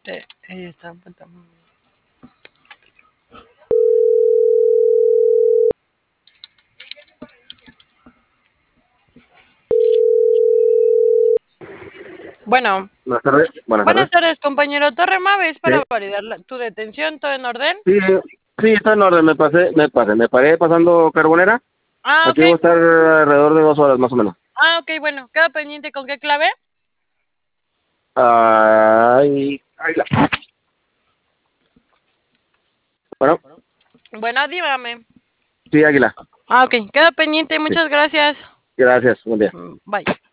Está en puta madre. Bueno, Buenas tardes. Buenas buenas tardes. tardes, compañero Torre Maves, Sí, para validar tu detención, ¿todo en orden? sí, sí, está en orden. Me paré pasando Carbonera. Ah, ok. Aquí voy a estar alrededor de 2 horas más o menos. Ah, ok, bueno, queda pendiente con qué clave. Ay, bueno, Bueno, dígame. sí, Águila. Ah, ok, queda pendiente, Sí, muchas gracias. gracias. Buen día. Bye.